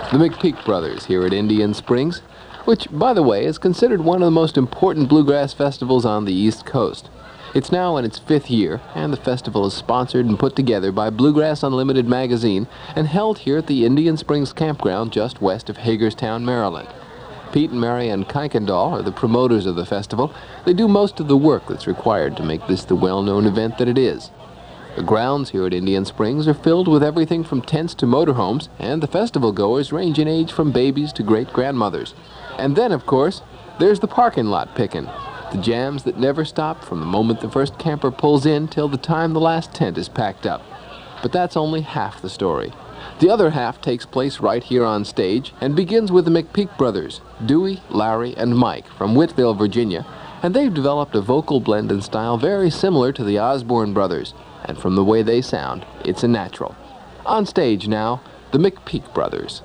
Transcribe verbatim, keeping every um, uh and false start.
The McPeak Brothers here at Indian Springs, which, by the way, is considered one of the most important bluegrass festivals on the East Coast. It's now in its fifth year, and the festival is sponsored and put together by Bluegrass Unlimited magazine and held here at the Indian Springs Campground just west of Hagerstown, Maryland. Pete and Marianne Kuykendall are the promoters of the festival. They do most of the work that's required to make this the well-known event that it is. The grounds here at Indian Springs are filled with everything from tents to motorhomes, and the festival goers range in age from babies to great-grandmothers. And then, of course, there's the parking lot picking. The jams that never stop from the moment the first camper pulls in till the time the last tent is packed up. But that's only half the story. The other half takes place right here on stage and begins with the McPeak Brothers, Dewey, Larry, and Mike from Whiteville, Virginia, and they've developed a vocal blend and style very similar to the Osborne Brothers, and from the way they sound, it's a natural. On stage now, the McPeak Brothers.